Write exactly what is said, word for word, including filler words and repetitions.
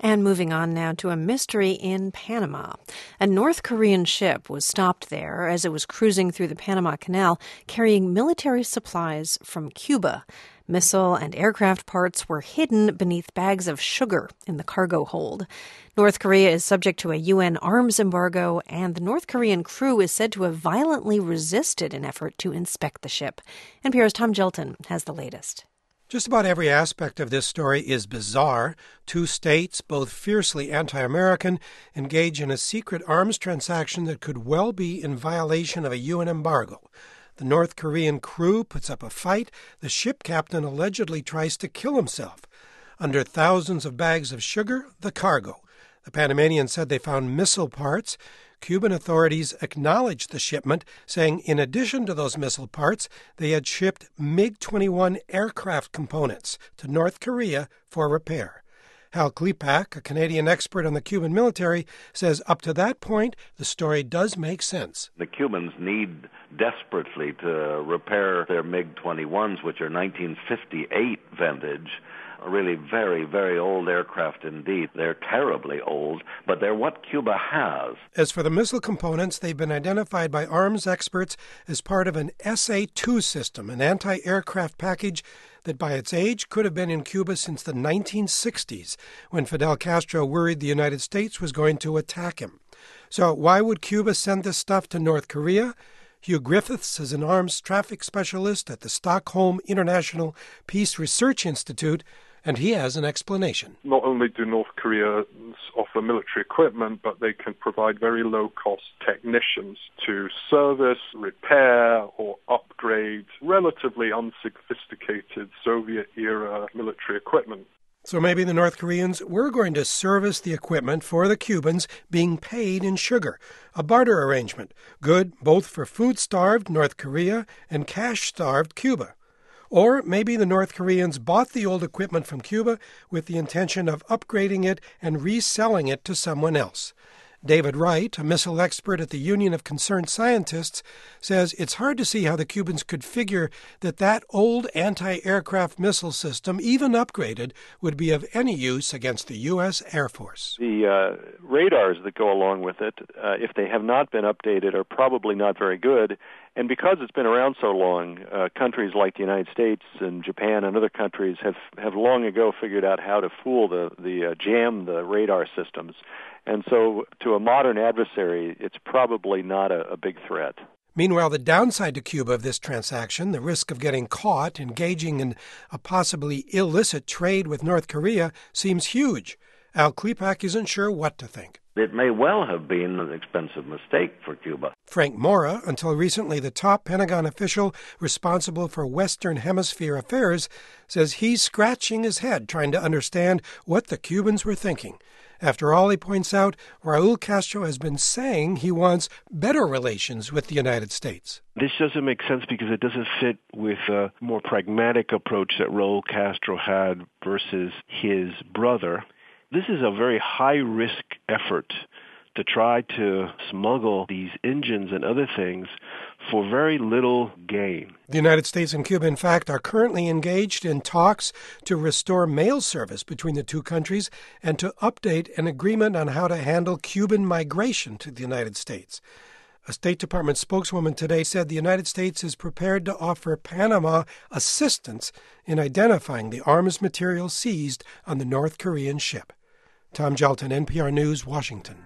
And moving on now to a mystery in Panama. A North Korean ship was stopped there as it was cruising through the Panama Canal carrying military supplies from Cuba. Missile and aircraft parts were hidden beneath bags of sugar in the cargo hold. North Korea is subject to a U N arms embargo, and the North Korean crew is said to have violently resisted an effort to inspect the ship. N P R's Tom Gjelten has the latest. Just about every aspect of this story is bizarre. Two states, both fiercely anti-American, engage in a secret arms transaction that could well be in violation of a U N embargo. The North Korean crew puts up a fight. The ship captain allegedly tries to kill himself. Under thousands of bags of sugar, the cargo. The Panamanians said they found missile parts. Cuban authorities acknowledged the shipment, saying in addition to those missile parts, they had shipped MiG twenty-one aircraft components to North Korea for repair. Hal Klepak, a Canadian expert on the Cuban military, says up to that point, the story does make sense. The Cubans need desperately to repair their MiG twenty-ones, which are nineteen fifty-eight vintage. Really very, very old aircraft indeed. They're terribly old, but they're what Cuba has. As for the missile components, they've been identified by arms experts as part of an S A two system, an anti-aircraft package that by its age could have been in Cuba since the nineteen sixties, when Fidel Castro worried the United States was going to attack him. So why would Cuba send this stuff to North Korea? Hugh Griffiths is an arms traffic specialist at the Stockholm International Peace Research Institute, and he has an explanation. Not only do North Koreans offer military equipment, but they can provide very low-cost technicians to service, repair, or upgrade relatively unsophisticated Soviet-era military equipment. So maybe the North Koreans were going to service the equipment for the Cubans being paid in sugar, a barter arrangement, good both for food-starved North Korea and cash-starved Cuba. Or maybe the North Koreans bought the old equipment from Cuba with the intention of upgrading it and reselling it to someone else. David Wright, a missile expert at the Union of Concerned Scientists, says it's hard to see how the Cubans could figure that that old anti-aircraft missile system, even upgraded, would be of any use against the U S Air Force. The uh, radars that go along with it, uh, if they have not been updated, are probably not very good. And because it's been around so long, uh, countries like the United States and Japan and other countries have, have long ago figured out how to fool the, the uh, jam the radar systems. And so to a modern adversary, it's probably not a, a big threat. Meanwhile, the downside to Cuba of this transaction, the risk of getting caught engaging in a possibly illicit trade with North Korea, seems huge. Al Klepak isn't sure what to think. It may well have been an expensive mistake for Cuba. Frank Mora, until recently the top Pentagon official responsible for Western Hemisphere affairs, says he's scratching his head trying to understand what the Cubans were thinking. After all, he points out, Raul Castro has been saying he wants better relations with the United States. This doesn't make sense because it doesn't fit with a more pragmatic approach that Raul Castro had versus his brother. This is a very high-risk effort to try to smuggle these engines and other things for very little gain. The United States and Cuba, in fact, are currently engaged in talks to restore mail service between the two countries and to update an agreement on how to handle Cuban migration to the United States. A State Department spokeswoman today said the United States is prepared to offer Panama assistance in identifying the arms material seized on the North Korean ship. Tom Gjelten, N P R News, Washington.